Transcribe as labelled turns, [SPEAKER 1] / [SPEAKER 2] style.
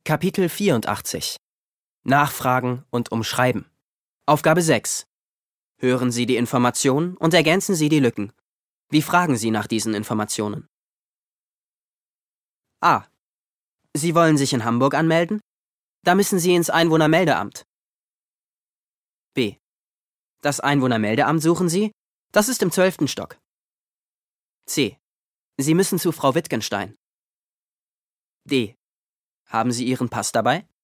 [SPEAKER 1] Kapitel 84 Nachfragen und umschreiben. Aufgabe 6. Hören Sie die Informationen und ergänzen Sie die Lücken. Wie fragen Sie nach diesen Informationen? A. Sie wollen sich in Hamburg anmelden? Da müssen Sie ins Einwohnermeldeamt. B. Das Einwohnermeldeamt suchen Sie? Das ist im 12. Stock. C. Sie müssen zu Frau Wittgenstein. D. Haben Sie Ihren Pass dabei?